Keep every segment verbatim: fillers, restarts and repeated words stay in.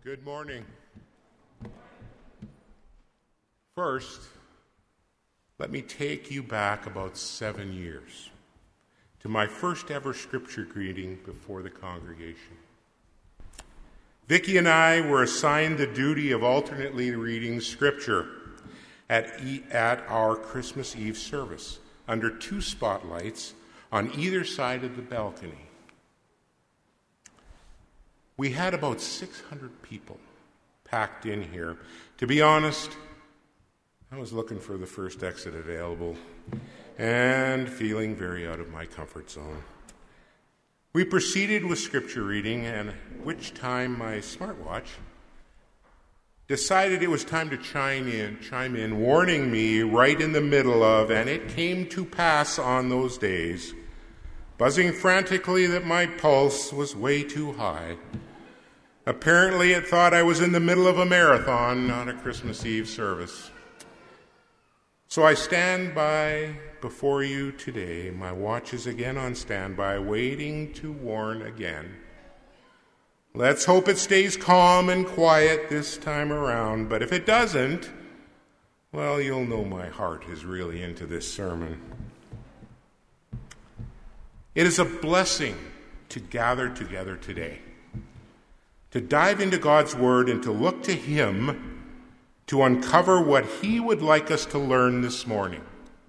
Good morning. First, let me take you back about seven years to my first ever scripture reading before the congregation. Vicki and I were assigned the duty of alternately reading scripture at, e- at our Christmas Eve service under two spotlights on either side of the balcony. We had about six hundred people packed in here. To be honest, I was looking for the first exit available and feeling very out of my comfort zone. We proceeded with scripture reading, and at which time my smartwatch decided it was time to chime in, chime in, warning me right in the middle of, and it came to pass on those days, buzzing frantically that my pulse was way too high. Apparently it thought I was in the middle of a marathon, not a Christmas Eve service. So I stand by before you today. My watch is again on standby, waiting to warn again. Let's hope it stays calm and quiet this time around, but if it doesn't, well, you'll know my heart is really into this sermon. It is a blessing to gather together today, to dive into God's Word and to look to Him to uncover what He would like us to learn this morning.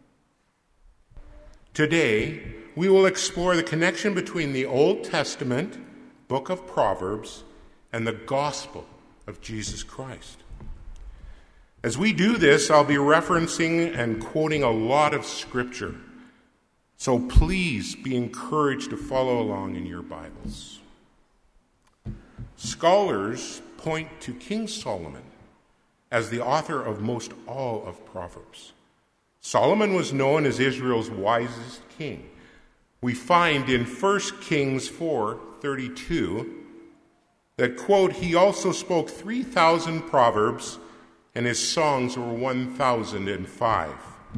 Today, we will explore the connection between the Old Testament book of Proverbs and the gospel of Jesus Christ. As we do this, I'll be referencing and quoting a lot of Scripture, so please be encouraged to follow along in your Bibles. Scholars point to King Solomon as the author of most all of Proverbs. Solomon was known as Israel's wisest king. We find in First Kings four thirty-two that, quote, he also spoke three thousand proverbs, and his songs were one thousand five.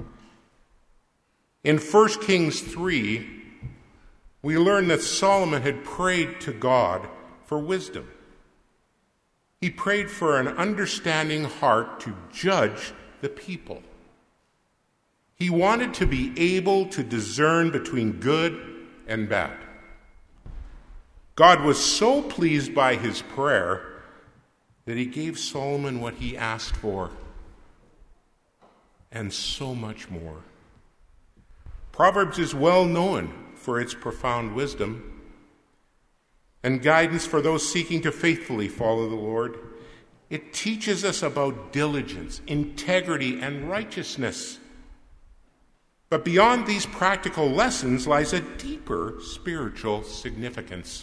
In First Kings three, we learn that Solomon had prayed to God for wisdom. He prayed for an understanding heart to judge the people. He wanted to be able to discern between good and bad. God was so pleased by his prayer that he gave Solomon what he asked for, and so much more. Proverbs is well known for its profound wisdom and guidance for those seeking to faithfully follow the Lord. It teaches us about diligence, integrity, and righteousness. But beyond these practical lessons lies a deeper spiritual significance.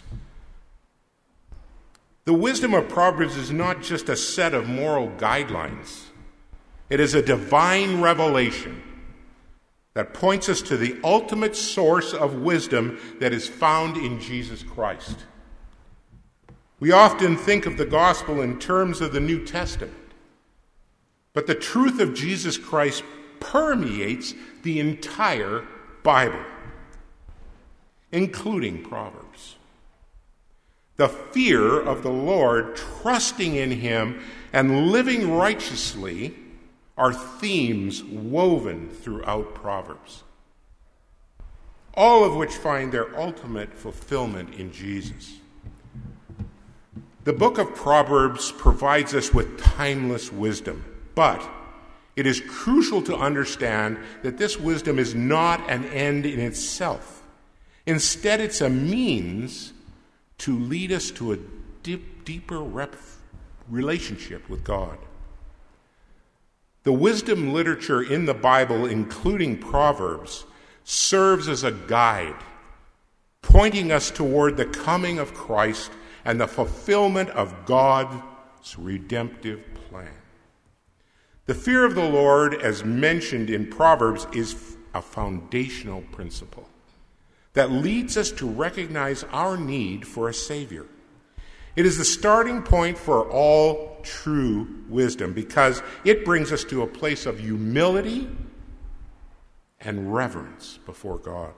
The wisdom of Proverbs is not just a set of moral guidelines. It is a divine revelation that points us to the ultimate source of wisdom that is found in Jesus Christ. We often think of the gospel in terms of the New Testament, but the truth of Jesus Christ permeates the entire Bible, including Proverbs. The fear of the Lord, trusting in Him, and living righteously are themes woven throughout Proverbs, all of which find their ultimate fulfillment in Jesus. The book of Proverbs provides us with timeless wisdom, but it is crucial to understand that this wisdom is not an end in itself. Instead, it's a means to lead us to a deep, deeper rep- relationship with God. The wisdom literature in the Bible, including Proverbs, serves as a guide, pointing us toward the coming of Christ and the fulfillment of God's redemptive plan. The fear of the Lord, as mentioned in Proverbs, is a foundational principle that leads us to recognize our need for a Savior. It is the starting point for all true wisdom because it brings us to a place of humility and reverence before God.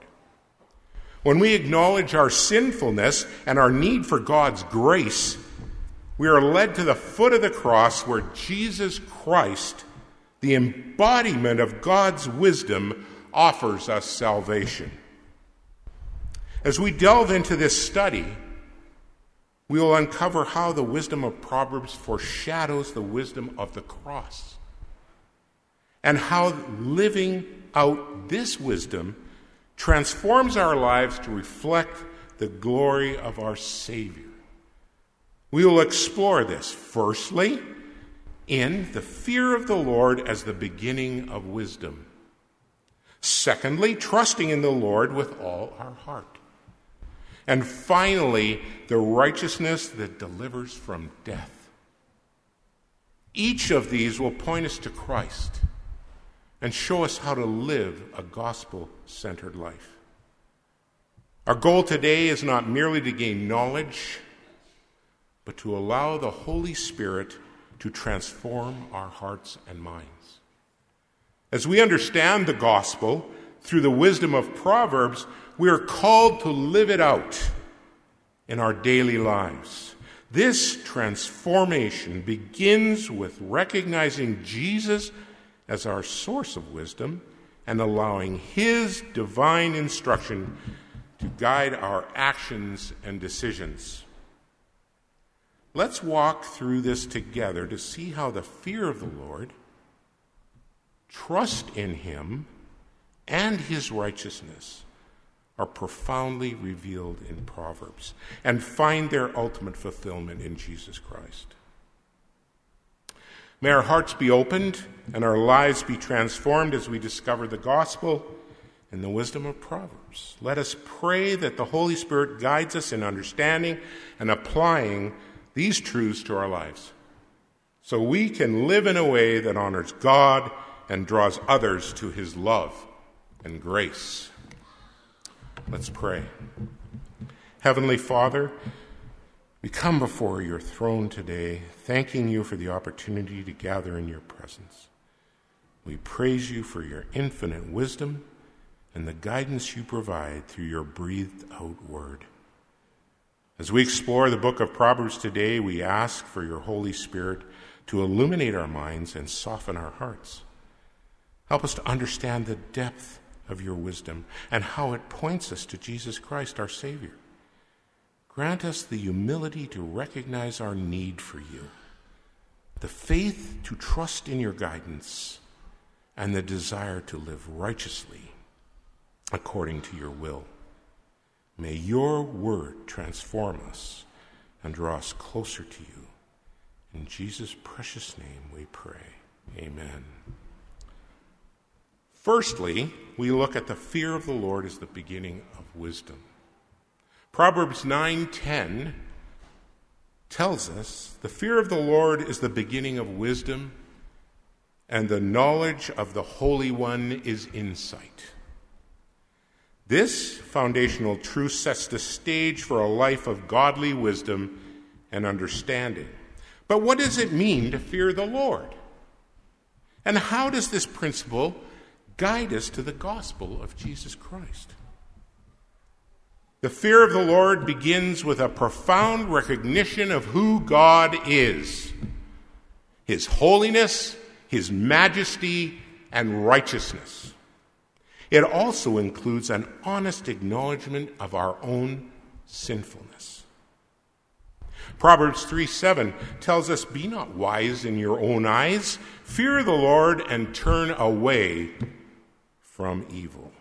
When we acknowledge our sinfulness and our need for God's grace, we are led to the foot of the cross where Jesus Christ, the embodiment of God's wisdom, offers us salvation. As we delve into this study, we will uncover how the wisdom of Proverbs foreshadows the wisdom of the cross, and how living out this wisdom transforms our lives to reflect the glory of our Savior. We will explore this, firstly, in the fear of the Lord as the beginning of wisdom. Secondly, trusting in the Lord with all our heart. And finally, the righteousness that delivers from death. Each of these will point us to Christ and show us how to live a gospel-centered life. Our goal today is not merely to gain knowledge, but to allow the Holy Spirit to transform our hearts and minds. As we understand the gospel through the wisdom of Proverbs, we are called to live it out in our daily lives. This transformation begins with recognizing Jesus as our source of wisdom and allowing his divine instruction to guide our actions and decisions. Let's walk through this together to see how the fear of the Lord, trust in him, and his righteousness are profoundly revealed in Proverbs and find their ultimate fulfillment in Jesus Christ. May our hearts be opened and our lives be transformed as we discover the gospel and the wisdom of Proverbs. Let us pray that the Holy Spirit guides us in understanding and applying these truths to our lives, so we can live in a way that honors God and draws others to his love and grace. Let's pray. Heavenly Father, we come before your throne today, thanking you for the opportunity to gather in your presence. We praise you for your infinite wisdom and the guidance you provide through your breathed-out word. As we explore the book of Proverbs today, we ask for your Holy Spirit to illuminate our minds and soften our hearts. Help us to understand the depth of your wisdom and how it points us to Jesus Christ, our Savior. Grant us the humility to recognize our need for you, the faith to trust in your guidance, and the desire to live righteously according to your will. May your word transform us and draw us closer to you. In Jesus' precious name we pray. Amen. Firstly, we look at the fear of the Lord as the beginning of wisdom. Proverbs nine ten tells us the fear of the Lord is the beginning of wisdom, and the knowledge of the Holy One is insight. This foundational truth sets the stage for a life of godly wisdom and understanding. But what does it mean to fear the Lord? And how does this principle guide us to the gospel of Jesus Christ? The fear of the Lord begins with a profound recognition of who God is, his holiness, his majesty, and righteousness. It also includes an honest acknowledgement of our own sinfulness. Proverbs three seven tells us, "Be not wise in your own eyes. Fear the Lord and turn away from evil."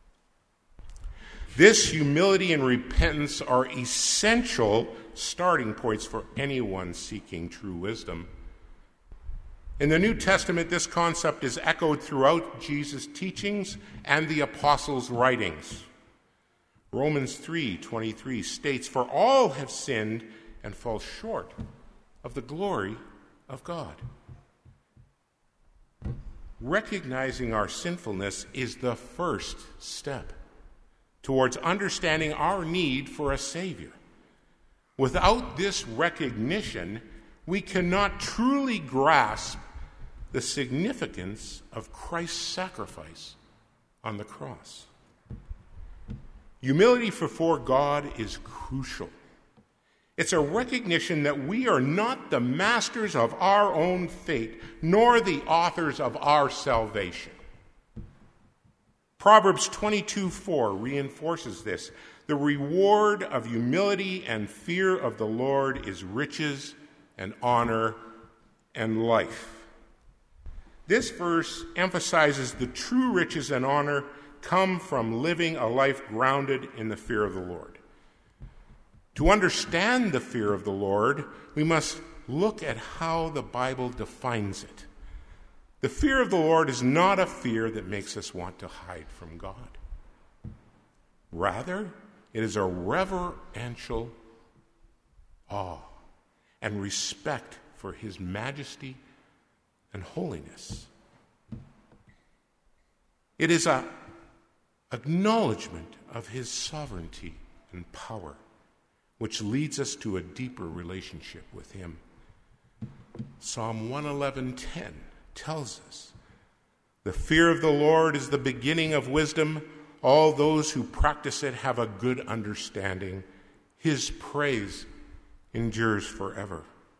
This humility and repentance are essential starting points for anyone seeking true wisdom. In the New Testament, this concept is echoed throughout Jesus' teachings and the apostles' writings. Romans three twenty-three states, "For all have sinned and fall short of the glory of God." Recognizing our sinfulness is the first step towards understanding our need for a Savior. Without this recognition, we cannot truly grasp the significance of Christ's sacrifice on the cross. Humility before God is crucial. It's a recognition that we are not the masters of our own fate, nor the authors of our salvation. Proverbs twenty-two four reinforces this. The reward of humility and fear of the Lord is riches and honor and life. This verse emphasizes the true riches and honor come from living a life grounded in the fear of the Lord. To understand the fear of the Lord, we must look at how the Bible defines it. The fear of the Lord is not a fear that makes us want to hide from God. Rather, it is a reverential awe and respect for his majesty and holiness. It is an acknowledgement of his sovereignty and power, which leads us to a deeper relationship with him. Psalm one eleven ten tells us, "The fear of the Lord is the beginning of wisdom. All those who practice it have a good understanding. His praise endures forever."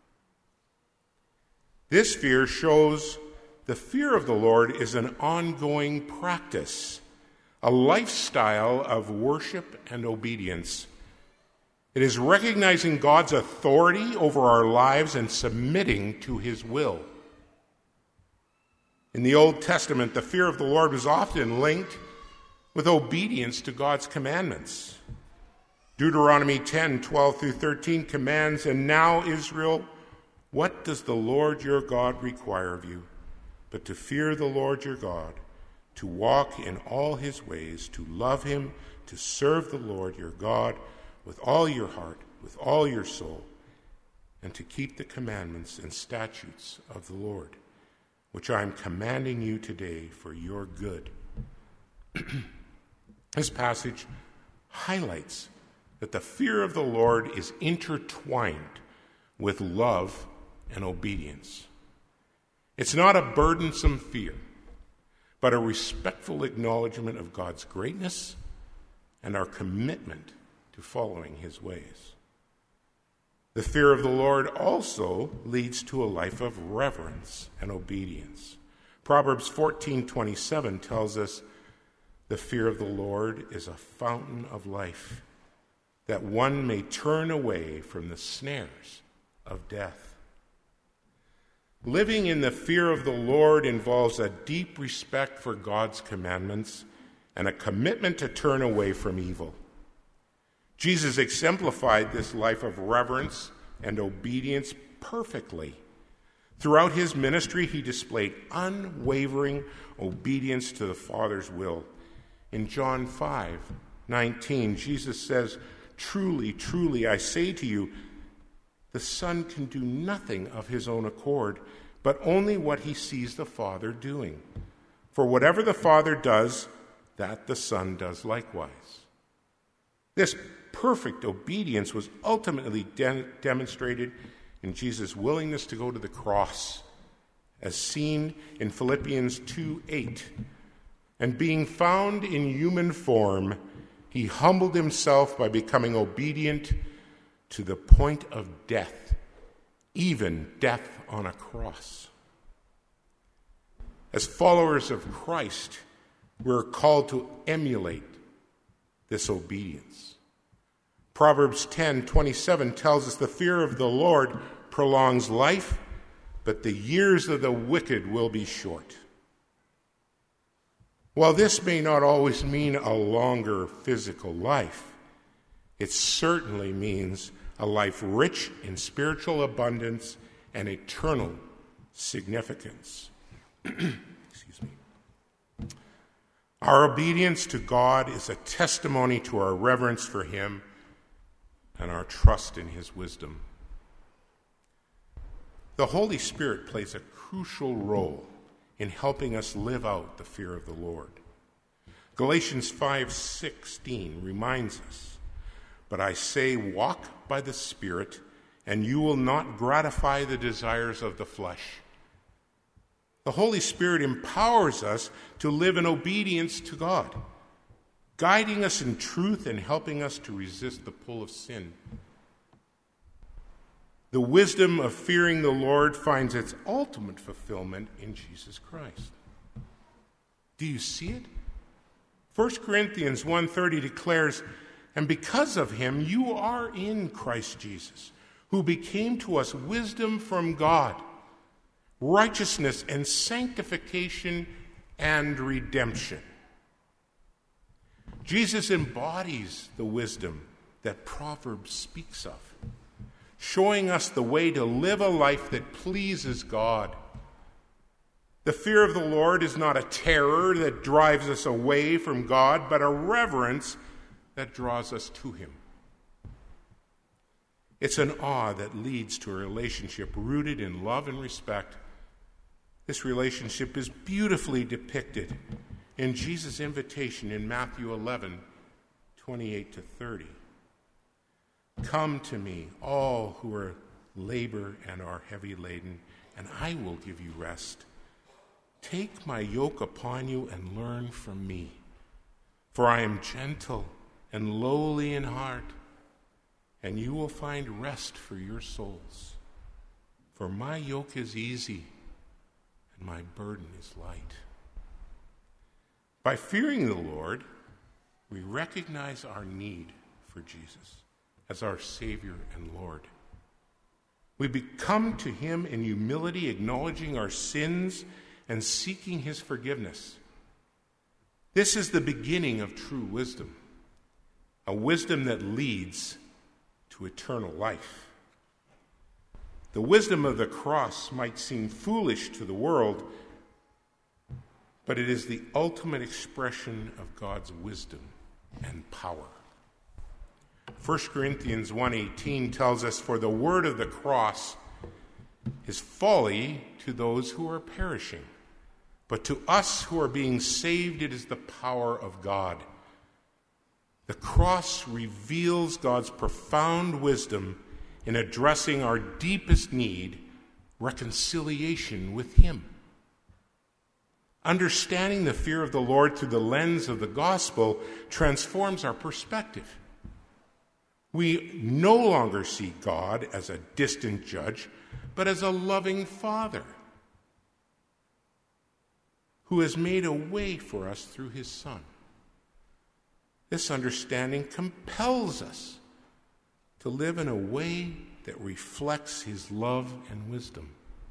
This fear shows the fear of the Lord is an ongoing practice, a lifestyle of worship and obedience. It is recognizing God's authority over our lives and submitting to his will. In the Old Testament, the fear of the Lord was often linked with obedience to God's commandments. Deuteronomy ten twelve through thirteen commands, "And now, Israel, what does the Lord your God require of you, but to fear the Lord your God, to walk in all his ways, to love him, to serve the Lord your God with all your heart, with all your soul, and to keep the commandments and statutes of the Lord, which I am commanding you today for your good." This passage highlights that the fear of the Lord is intertwined with love and obedience. It's not a burdensome fear, but a respectful acknowledgement of God's greatness and our commitment to following his ways. The fear of the Lord also leads to a life of reverence and obedience. Proverbs fourteen twenty-seven tells us, "The fear of the Lord is a fountain of life, that one may turn away from the snares of death." Living in the fear of the Lord involves a deep respect for God's commandments and a commitment to turn away from evil. Jesus exemplified this life of reverence and obedience perfectly. Throughout his ministry, he displayed unwavering obedience to the Father's will. In John five nineteen, Jesus says, "Truly, truly, I say to you, the Son can do nothing of his own accord, but only what he sees the Father doing. For whatever the Father does, that the Son does likewise." This perfect obedience was ultimately de- demonstrated in Jesus' willingness to go to the cross, as seen in Philippians two eight. "And being found in human form, he humbled himself by becoming obedient to the point of death, even death on a cross." As followers of Christ, we're called to emulate this obedience. Proverbs ten twenty-seven tells us, "The fear of the Lord prolongs life, but the years of the wicked will be short." While this may not always mean a longer physical life, it certainly means a life rich in spiritual abundance and eternal significance. Excuse me. Our obedience to God is a testimony to our reverence for him and our trust in his wisdom. The Holy Spirit plays a crucial role in helping us live out the fear of the Lord. Galatians five sixteen reminds us, "But I say, walk by the Spirit, and you will not gratify the desires of the flesh." The Holy Spirit empowers us to live in obedience to God, guiding us in truth and helping us to resist the pull of sin. The wisdom of fearing the Lord finds its ultimate fulfillment in Jesus Christ. Do you see it? First Corinthians one thirty declares, "And because of him you are in Christ Jesus, who became to us wisdom from God, righteousness and sanctification and redemption." Jesus embodies the wisdom that Proverbs speaks of, showing us the way to live a life that pleases God. The fear of the Lord is not a terror that drives us away from God, but a reverence that draws us to him. It's an awe that leads to a relationship rooted in love and respect. This relationship is beautifully depicted in Jesus' invitation in Matthew eleven, twenty-eight to thirty. "Come to me, all who are labor and are heavy laden, and I will give you rest. Take my yoke upon you and learn from me, for I am gentle and lowly in heart, and you will find rest for your souls. For my yoke is easy and my burden is light." By fearing the Lord, we recognize our need for Jesus as our Savior and Lord. We come to him in humility, acknowledging our sins and seeking his forgiveness. This is the beginning of true wisdom, a wisdom that leads to eternal life. The wisdom of the cross might seem foolish to the world, but it is the ultimate expression of God's wisdom and power. First Corinthians one eighteen tells us, "For the word of the cross is folly to those who are perishing, but to us who are being saved it is the power of God." The cross reveals God's profound wisdom in addressing our deepest need, reconciliation with him. Understanding the fear of the Lord through the lens of the gospel transforms our perspective. We no longer see God as a distant judge, but as a loving Father who has made a way for us through his Son. This understanding compels us to live in a way that reflects his love and wisdom.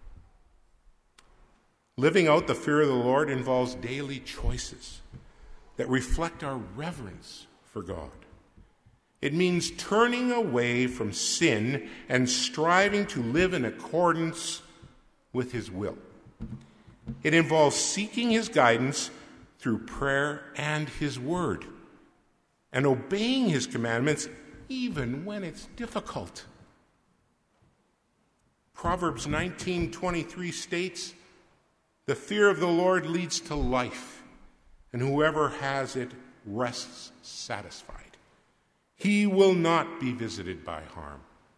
Living out the fear of the Lord involves daily choices that reflect our reverence for God. It means turning away from sin and striving to live in accordance with his will. It involves seeking his guidance through prayer and his word, and obeying his commandments even when it's difficult. Proverbs nineteen twenty-three states, "The fear of the Lord leads to life, and whoever has it rests satisfied. He will not be visited by harm."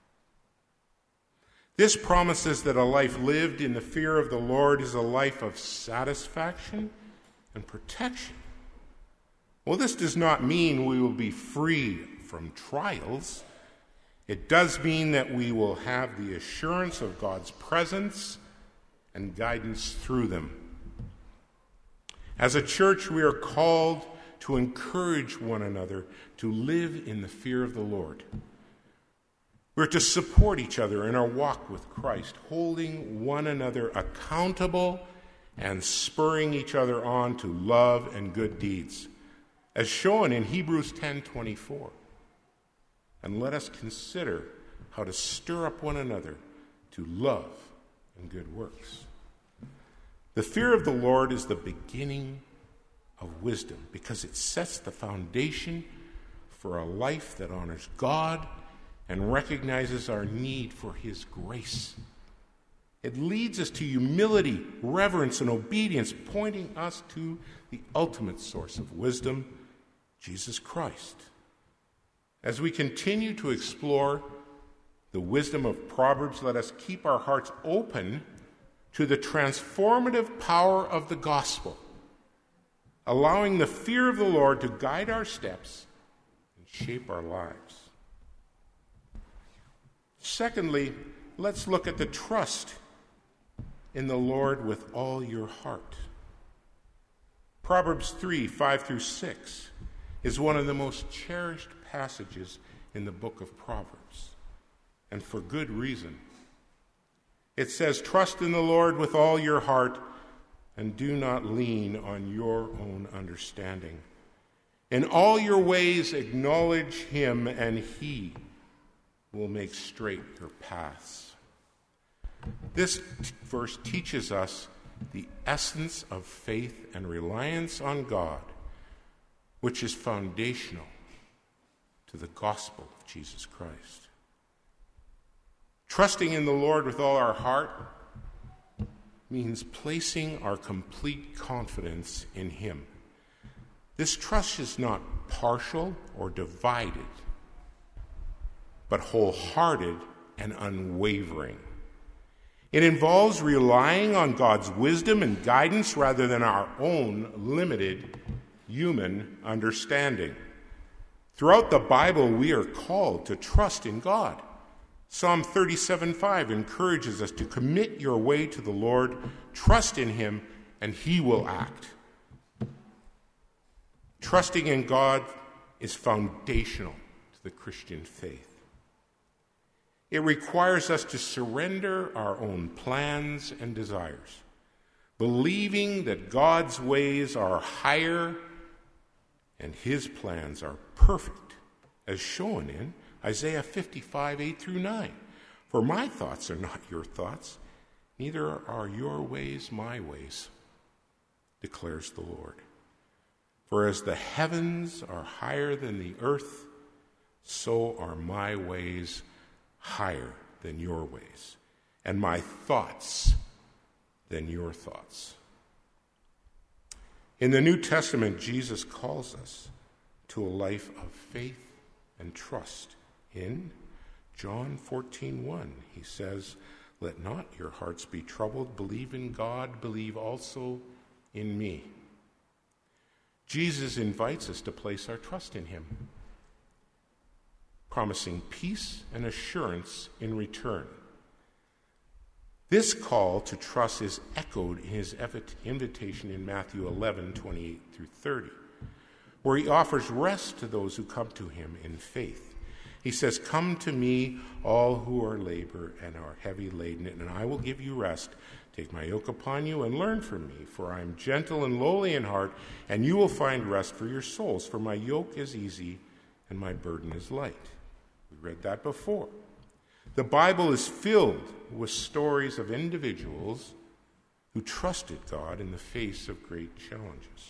This promises that a life lived in the fear of the Lord is a life of satisfaction and protection. Well, this does not mean we will be free from trials. It does mean that we will have the assurance of God's presence and guidance through them. As a church, we are called to encourage one another to live in the fear of the Lord. We're to support each other in our walk with Christ, holding one another accountable and spurring each other on to love and good deeds, as shown in Hebrews ten twenty-four. And let us consider how to stir up one another to love and good works. The fear of the Lord is the beginning of wisdom because it sets the foundation for a life that honors God and recognizes our need for his grace. It leads us to humility, reverence, and obedience, pointing us to the ultimate source of wisdom, Jesus Christ. As we continue to explore the wisdom of Proverbs, let us keep our hearts open to the transformative power of the gospel, allowing the fear of the Lord to guide our steps and shape our lives. Secondly, let's look at the trust in the Lord with all your heart. Proverbs three, five through six is one of the most cherished passages in the book of Proverbs, and for good reason. It says, "Trust in the Lord with all your heart, and do not lean on your own understanding. In all your ways acknowledge him, and he will make straight your paths." This t- verse teaches us the essence of faith and reliance on God, which is foundational to the gospel of Jesus Christ. Trusting in the Lord with all our heart means placing our complete confidence in him. This trust is not partial or divided, but wholehearted and unwavering. It involves relying on God's wisdom and guidance rather than our own limited human understanding. Throughout the Bible, we are called to trust in God. Psalm thirty-seven five encourages us to commit your way to the Lord, trust in him, and he will act. Trusting in God is foundational to the Christian faith. It requires us to surrender our own plans and desires, believing that God's ways are higher and his plans are perfect, as shown in Isaiah fifty-five, eight through nine. "For my thoughts are not your thoughts, neither are your ways my ways, declares the Lord. For as the heavens are higher than the earth, so are my ways higher than your ways, and my thoughts than your thoughts." In the New Testament, Jesus calls us to a life of faith and trust. In John fourteen one, he says, "Let not your hearts be troubled. Believe in God. Believe also in me." Jesus invites us to place our trust in him, promising peace and assurance in return. This call to trust is echoed in his invitation in Matthew eleven, twenty-eight through thirty, where he offers rest to those who come to him in faith. He says, "Come to me, all who are labor and are heavy laden, and I will give you rest. Take my yoke upon you and learn from me, for I am gentle and lowly in heart, and you will find rest for your souls. For my yoke is easy and my burden is light." We read that before. The Bible is filled with stories of individuals who trusted God in the face of great challenges.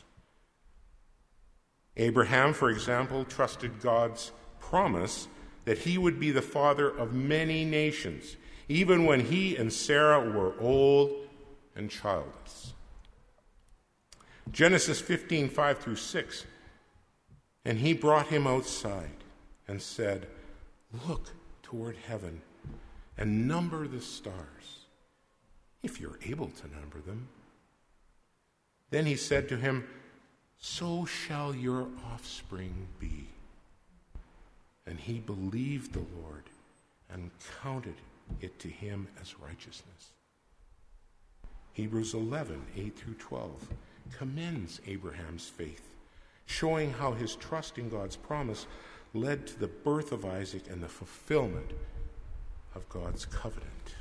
Abraham, for example, trusted God's promise that he would be the father of many nations, even when he and Sarah were old and childless. Genesis fifteen, five through six, "And he brought him outside and said, 'Look toward heaven and number the stars, if you're able to number them.' Then he said to him, 'So shall your offspring be.' And he believed the Lord and counted it to him as righteousness." Hebrews eleven, eight through twelve commends Abraham's faith, showing how his trust in God's promise led to the birth of Isaac and the fulfillment of God's covenant.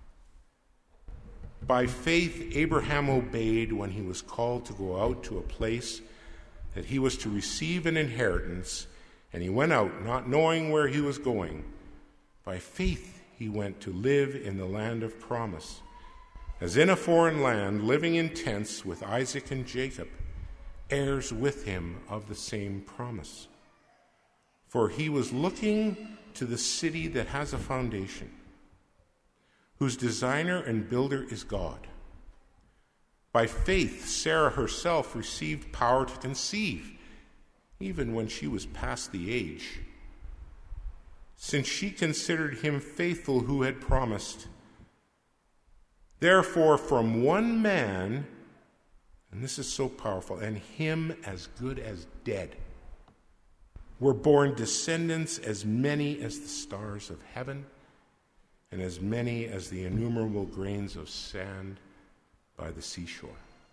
By faith, Abraham obeyed when he was called to go out to a place that he was to receive an inheritance, and he went out not knowing where he was going. By faith, he went to live in the land of promise, as in a foreign land, living in tents with Isaac and Jacob, heirs with him of the same promise. For he was looking to the city that has a foundation, whose designer and builder is God. By faith, Sarah herself received power to conceive, even when she was past the age, since she considered him faithful who had promised. Therefore, from one man, and this is so powerful, and him as good as dead, were born descendants as many as the stars of heaven and as many as the innumerable grains of sand by the seashore.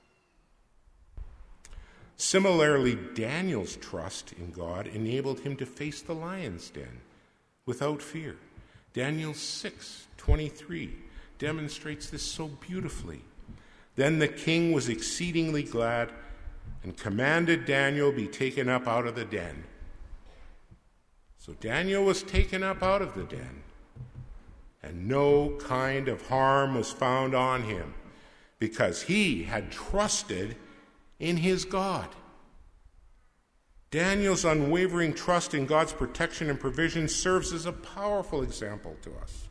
Similarly, Daniel's trust in God enabled him to face the lion's den without fear. Daniel six twenty-three demonstrates this so beautifully. Then the king was exceedingly glad and commanded Daniel be taken up out of the den. So Daniel was taken up out of the den, and no kind of harm was found on him, because he had trusted in his God. Daniel's unwavering trust in God's protection and provision serves as a powerful example to us.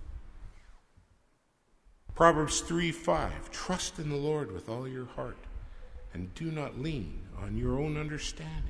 Proverbs three five, trust in the Lord with all your heart, and do not lean on your own understanding.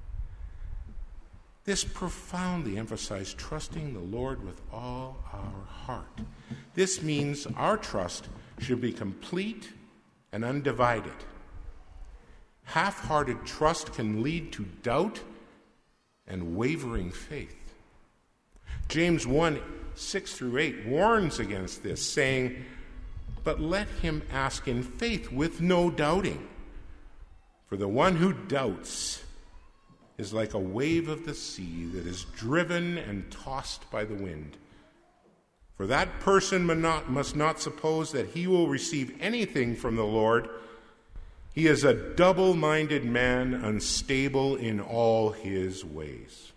This profoundly emphasized trusting the Lord with all our heart. This means our trust should be complete and undivided. Half-hearted trust can lead to doubt and wavering faith. James one six through eight warns against this, saying, "But let him ask in faith with no doubting. For the one who doubts is like a wave of the sea that is driven and tossed by the wind. For that person must not suppose that he will receive anything from the Lord. He is a double-minded man, unstable in all his ways."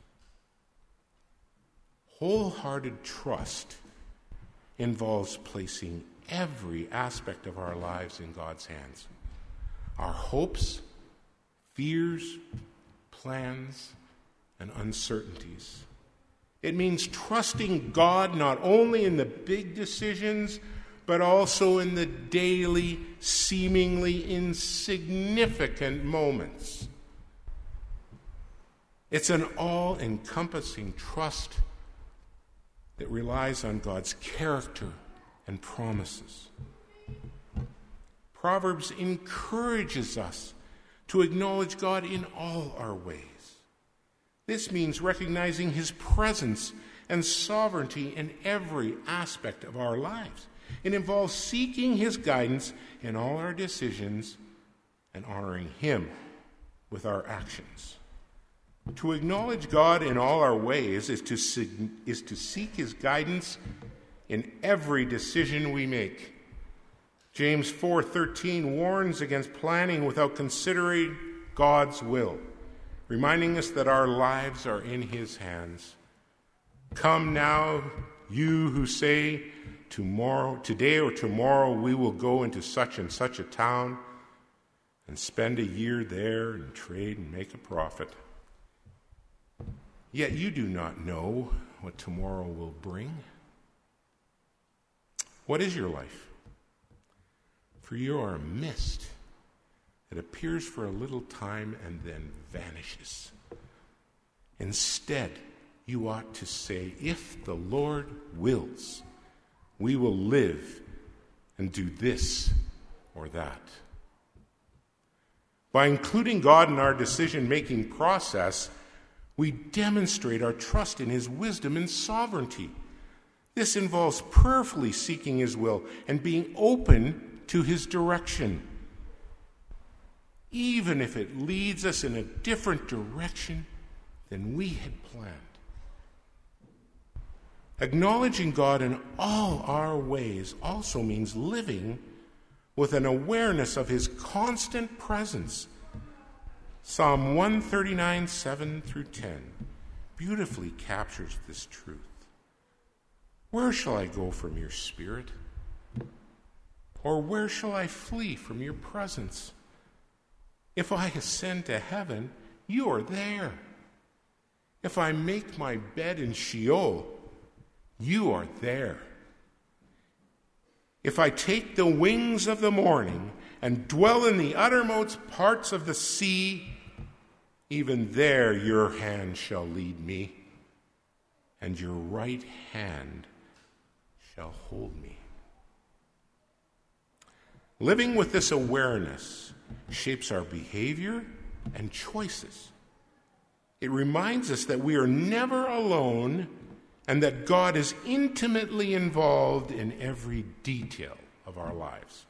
Wholehearted trust involves placing every aspect of our lives in God's hands. Our hopes, fears, plans, and uncertainties. It means trusting God not only in the big decisions, but also in the daily, seemingly insignificant moments. It's an all-encompassing trust that relies on God's character and promises. Proverbs encourages us to acknowledge God in all our ways. This means recognizing his presence and sovereignty in every aspect of our lives. It involves seeking his guidance in all our decisions and honoring him with our actions. To acknowledge God in all our ways is to, is to seek his guidance in every decision we make. James four thirteen warns against planning without considering God's will, reminding us that our lives are in his hands. Come now, you who say, tomorrow, today or tomorrow we will go into such and such a town and spend a year there and trade and make a profit. Yet you do not know what tomorrow will bring. What is your life? For you are a mist that appears for a little time and then vanishes. Instead, you ought to say, if the Lord wills, we will live and do this or that. By including God in our decision-making process, we demonstrate our trust in his wisdom and sovereignty. This involves prayerfully seeking his will and being open to his direction, even if it leads us in a different direction than we had planned. Acknowledging God in all our ways also means living with an awareness of his constant presence. Psalm one thirty-nine, seven through ten beautifully captures this truth. Where shall I go from your spirit? Or where shall I flee from your presence? If I ascend to heaven, you are there. If I make my bed in Sheol, you are there. If I take the wings of the morning and dwell in the uttermost parts of the sea, even there your hand shall lead me, and your right hand shall hold me. Living with this awareness shapes our behavior and choices. It reminds us that we are never alone and that God is intimately involved in every detail of our lives.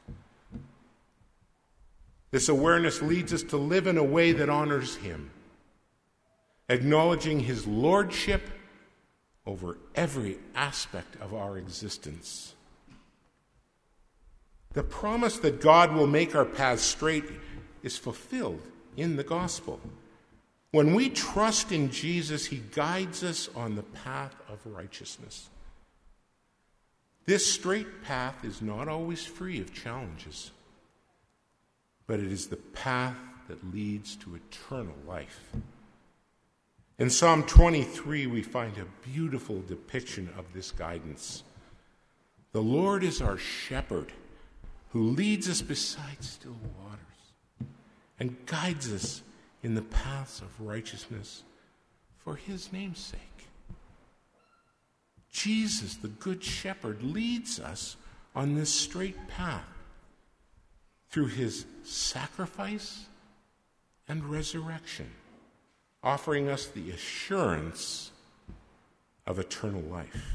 This awareness leads us to live in a way that honors him, acknowledging his lordship over every aspect of our existence. The promise that God will make our paths straight is fulfilled in the gospel. When we trust in Jesus, he guides us on the path of righteousness. This straight path is not always free of challenges, but it is the path that leads to eternal life. In Psalm twenty-three, we find a beautiful depiction of this guidance. The Lord is our shepherd, who leads us beside still waters and guides us in the paths of righteousness for his name's sake. Jesus, the Good Shepherd, leads us on this straight path through his sacrifice and resurrection, offering us the assurance of eternal life.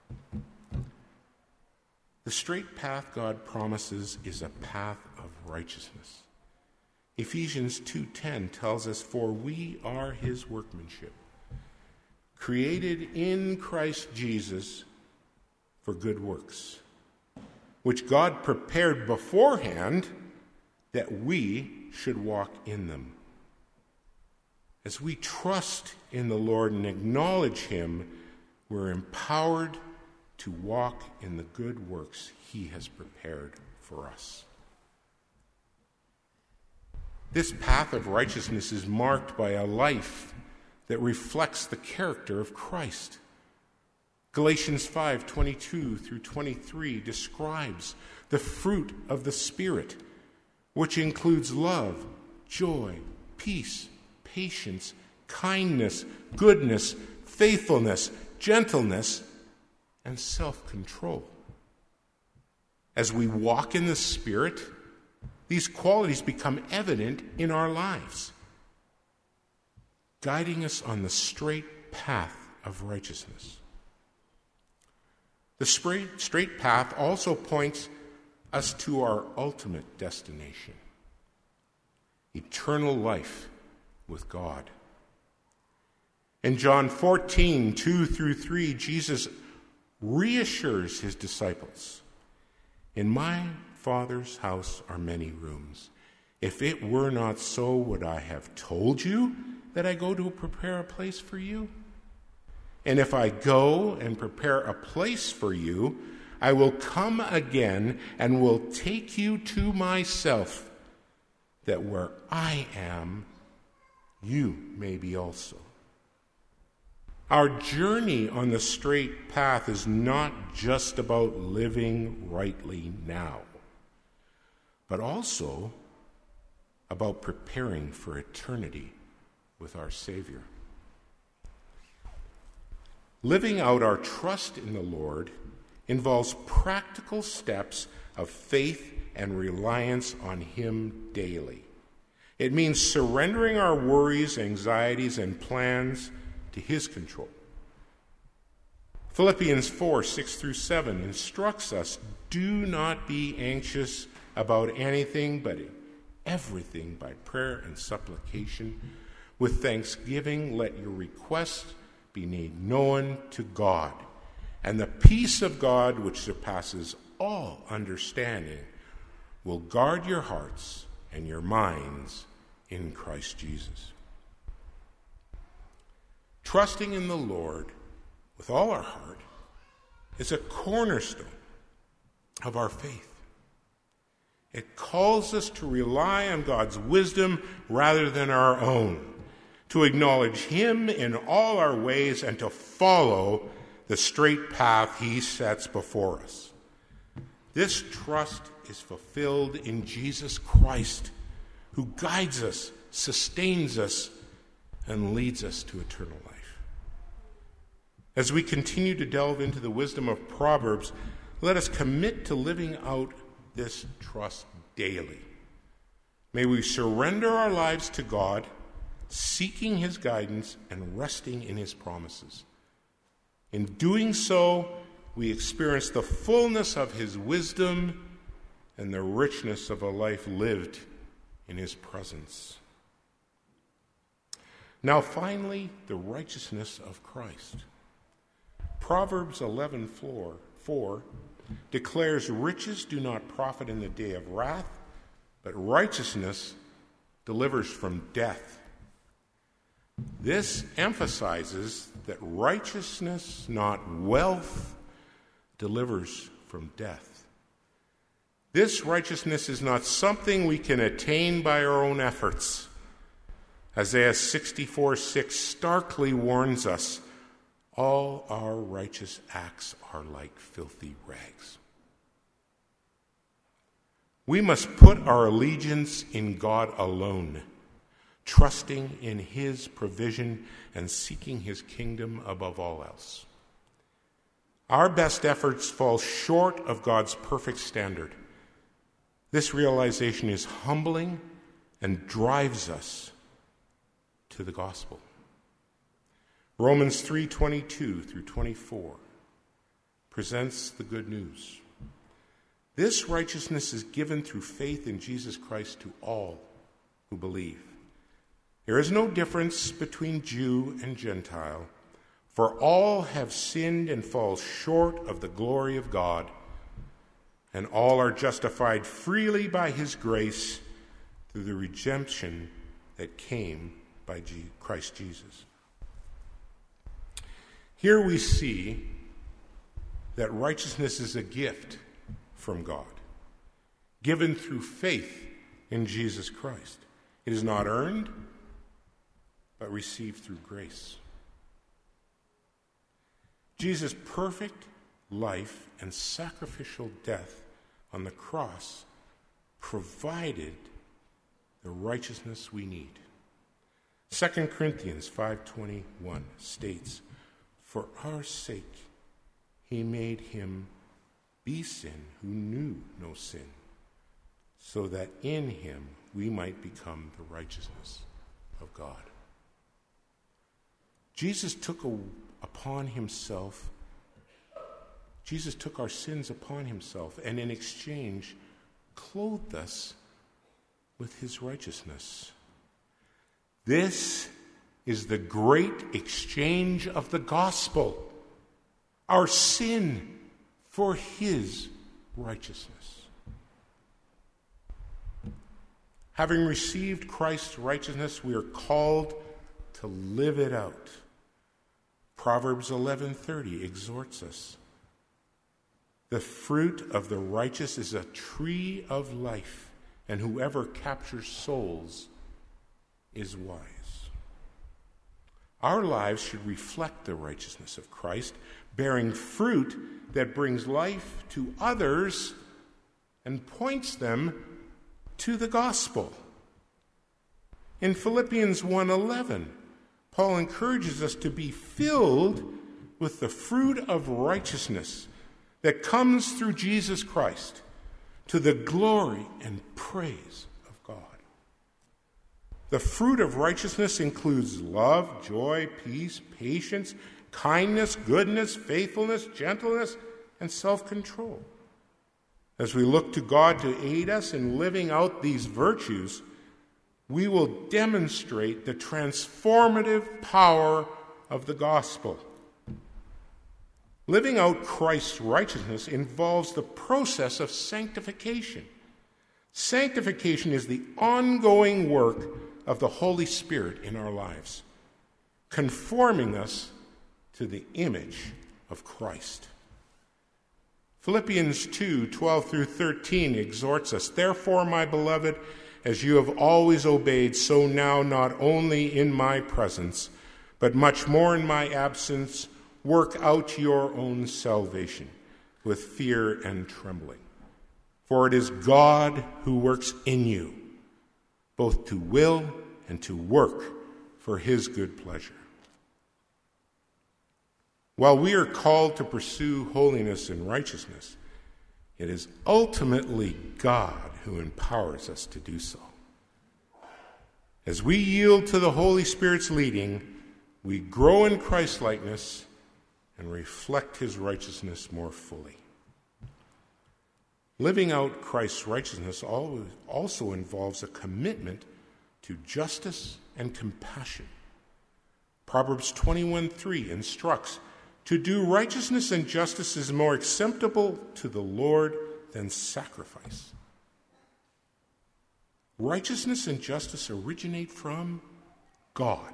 The straight path God promises is a path of righteousness. Ephesians two ten tells us, "For we are his workmanship, created in Christ Jesus for good works, which God prepared beforehand that we should walk in them." As we trust in the Lord and acknowledge him, we're empowered to walk in the good works he has prepared for us. This path of righteousness is marked by a life that reflects the character of Christ. Galatians five twenty-two through twenty-three describes the fruit of the Spirit, which includes love, joy, peace, patience, kindness, goodness, faithfulness, gentleness, and self-control. As we walk in the Spirit, these qualities become evident in our lives, guiding us on the straight path of righteousness. The straight, straight path also points us to our ultimate destination, eternal life with God. In John fourteen two through three, Jesus reassures his disciples, "In my Father's house are many rooms. If it were not so, would I have told you that I go to prepare a place for you? And if I go and prepare a place for you, I will come again and will take you to myself, that where I am, you may be also." Our journey on the straight path is not just about living rightly now, but also about preparing for eternity with our Savior. Living out our trust in the Lord involves practical steps of faith and reliance on him daily. It means surrendering our worries, anxieties, and plans to his control. Philippians four six through seven instructs us, "Do not be anxious about anything, but everything by prayer and supplication. With thanksgiving, let your requests be made known to God. And the peace of God, which surpasses all understanding, will guard your hearts and your minds in Christ Jesus." Trusting in the Lord with all our heart is a cornerstone of our faith. It calls us to rely on God's wisdom rather than our own, to acknowledge him in all our ways, and to follow the straight path he sets before us. This trust is fulfilled in Jesus Christ, who guides us, sustains us, and leads us to eternal life. As we continue to delve into the wisdom of Proverbs, let us commit to living out this trust daily. May we surrender our lives to God, seeking his guidance and resting in his promises. In doing so, we experience the fullness of his wisdom and the richness of a life lived in his presence. Now, finally, the righteousness of Christ. Proverbs eleven four declares, riches do not profit in the day of wrath, but righteousness delivers from death. This emphasizes that righteousness, not wealth, delivers from death. This righteousness is not something we can attain by our own efforts. Isaiah sixty-four six starkly warns us, all our righteous acts are like filthy rags. We must put our allegiance in God alone, trusting in his provision and seeking his kingdom above all else. Our best efforts fall short of God's perfect standard. This realization is humbling and drives us to the gospel. Romans three twenty-two through twenty-four presents the good news. This righteousness is given through faith in Jesus Christ to all who believe. There is no difference between Jew and Gentile, for all have sinned and fall short of the glory of God, and all are justified freely by his grace through the redemption that came by Christ Jesus. Here we see that righteousness is a gift from God, given through faith in Jesus Christ. It is not earned, but received through grace. Jesus' perfect life and sacrificial death on the cross provided the righteousness we need. Second Corinthians five twenty-one states, for our sake he made him be sin who knew no sin, so that in him we might become the righteousness of God. Jesus took a, upon himself, Jesus took our sins upon himself, and in exchange clothed us with his righteousness. This is the great exchange of the gospel, our sin for his righteousness. Having received Christ's righteousness, we are called to live it out. Proverbs eleven thirty exhorts us. The fruit of the righteous is a tree of life, and whoever captures souls is wise. Our lives should reflect the righteousness of Christ, bearing fruit that brings life to others and points them to the gospel. In Philippians one eleven, Paul encourages us to be filled with the fruit of righteousness that comes through Jesus Christ to the glory and praise of God. The fruit of righteousness includes love, joy, peace, patience, kindness, goodness, faithfulness, gentleness, and self-control. As we look to God to aid us in living out these virtues, we will demonstrate the transformative power of the gospel. Living out Christ's righteousness involves the process of sanctification. Sanctification is the ongoing work of the Holy Spirit in our lives, conforming us to the image of Christ. Philippians two twelve through thirteen exhorts us, therefore, my beloved, as you have always obeyed, so now not only in my presence, but much more in my absence, work out your own salvation with fear and trembling. For it is God who works in you, both to will and to work for his good pleasure. While we are called to pursue holiness and righteousness, it is ultimately God who empowers us to do so. As we yield to the Holy Spirit's leading, we grow in Christ-likeness and reflect his righteousness more fully. Living out Christ's righteousness also involves a commitment to justice and compassion. Proverbs twenty-one three instructs, "To do righteousness and justice is more acceptable to the Lord than sacrifice." Righteousness and justice originate from God.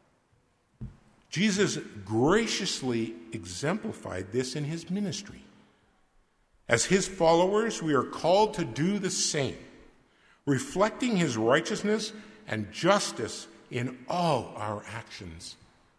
Jesus graciously exemplified this in his ministry. As his followers, we are called to do the same, reflecting his righteousness and justice in all our actions.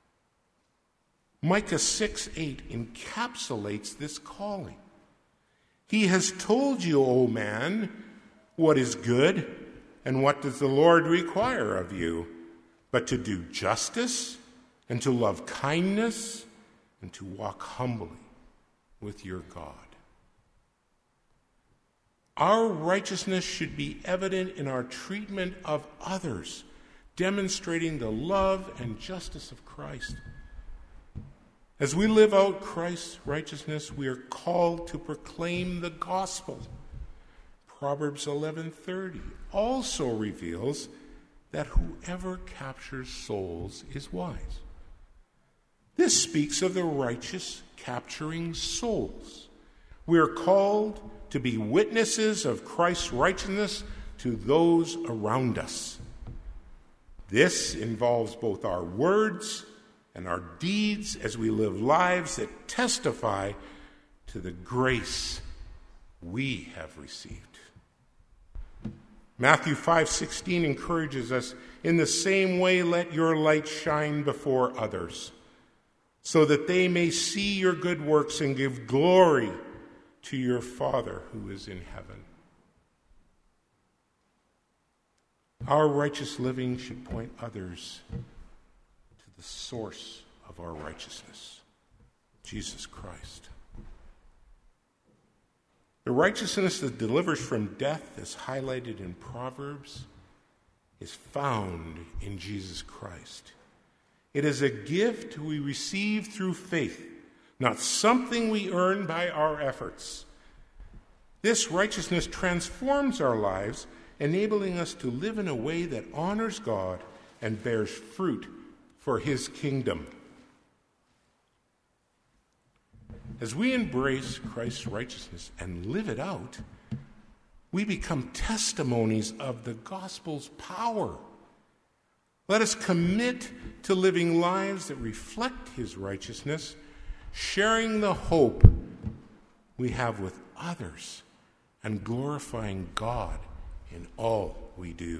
Micah six eight encapsulates this calling. "He has told you, O man, what is good, and what does the Lord require of you, but to do justice, and to love kindness, and to walk humbly with your God." Our righteousness should be evident in our treatment of others, demonstrating the love and justice of Christ. As we live out Christ's righteousness, we are called to proclaim the gospel. Proverbs eleven thirty also reveals that whoever captures souls is wise. This speaks of the righteous capturing souls. We are called to be witnesses of Christ's righteousness to those around us. This involves both our words and our deeds as we live lives that testify to the grace we have received. Matthew five sixteen encourages us, "In the same way let your light shine before others, so that they may see your good works and give glory to your Father who is in heaven." Our righteous living should point others to the source of our righteousness, Jesus Christ. The righteousness that delivers from death, as highlighted in Proverbs, is found in Jesus Christ. It is a gift we receive through faith, not something we earn by our efforts. This righteousness transforms our lives, enabling us to live in a way that honors God and bears fruit for his kingdom. As we embrace Christ's righteousness and live it out, we become testimonies of the gospel's power. Let us commit to living lives that reflect his righteousness, sharing the hope we have with others, and glorifying God in all we do.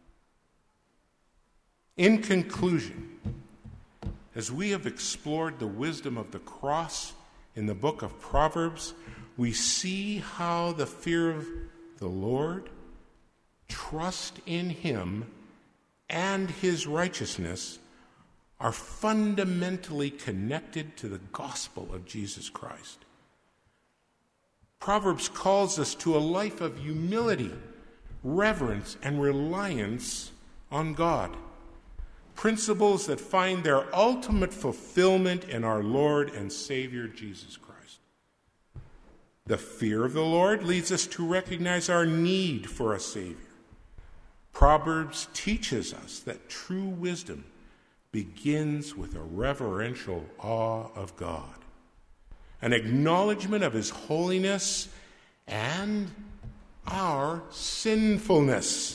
In conclusion, as we have explored the wisdom of the cross in the book of Proverbs, we see how the fear of the Lord, trust in him, and his righteousness are fundamentally connected to the gospel of Jesus Christ. Proverbs calls us to a life of humility, reverence, and reliance on God, principles that find their ultimate fulfillment in our Lord and Savior Jesus Christ. The fear of the Lord leads us to recognize our need for a Savior. Proverbs teaches us that true wisdom begins with a reverential awe of God, an acknowledgement of his holiness and our sinfulness.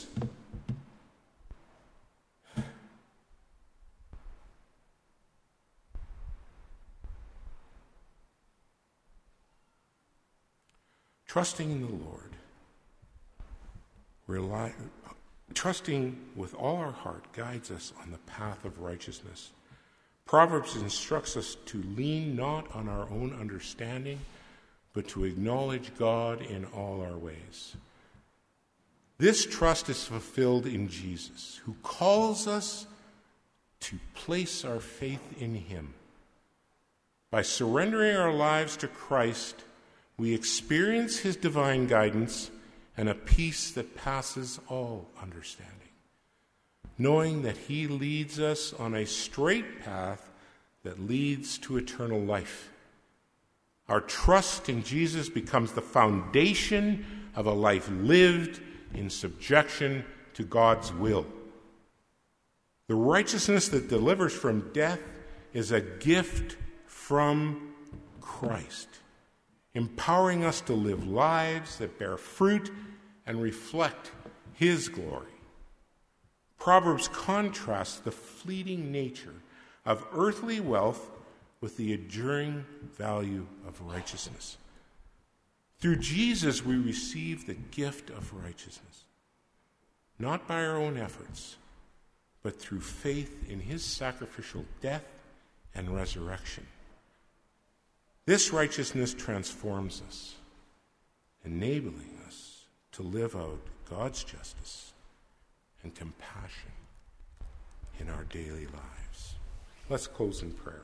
Trusting in the Lord, rely, trusting with all our heart guides us on the path of righteousness. Proverbs instructs us to lean not on our own understanding, but to acknowledge God in all our ways. This trust is fulfilled in Jesus, who calls us to place our faith in him. By surrendering our lives to Christ, we experience his divine guidance and a peace that passes all understanding, knowing that he leads us on a straight path that leads to eternal life. Our trust in Jesus becomes the foundation of a life lived in subjection to God's will. The righteousness that delivers from death is a gift from Christ, empowering us to live lives that bear fruit and reflect his glory. Proverbs contrasts the fleeting nature of earthly wealth with the enduring value of righteousness. Through Jesus, we receive the gift of righteousness, not by our own efforts, but through faith in his sacrificial death and resurrection. This righteousness transforms us, enabling us to live out God's justice and compassion in our daily lives. Let's close in prayer.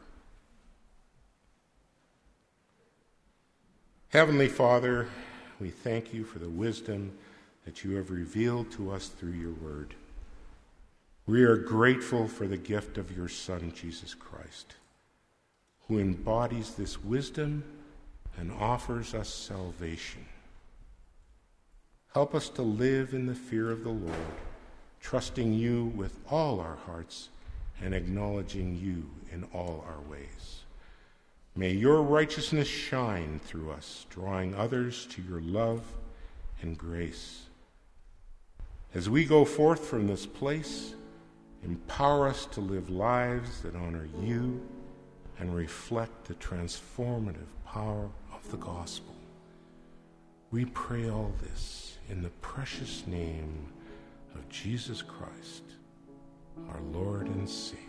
Heavenly Father, we thank you for the wisdom that you have revealed to us through your word. We are grateful for the gift of your Son, Jesus Christ, who embodies this wisdom and offers us salvation. Help us to live in the fear of the Lord, trusting you with all our hearts and acknowledging you in all our ways. May your righteousness shine through us, drawing others to your love and grace. As we go forth from this place, empower us to live lives that honor you and reflect the transformative power of the gospel. We pray all this in the precious name of Jesus Christ, our Lord and Savior.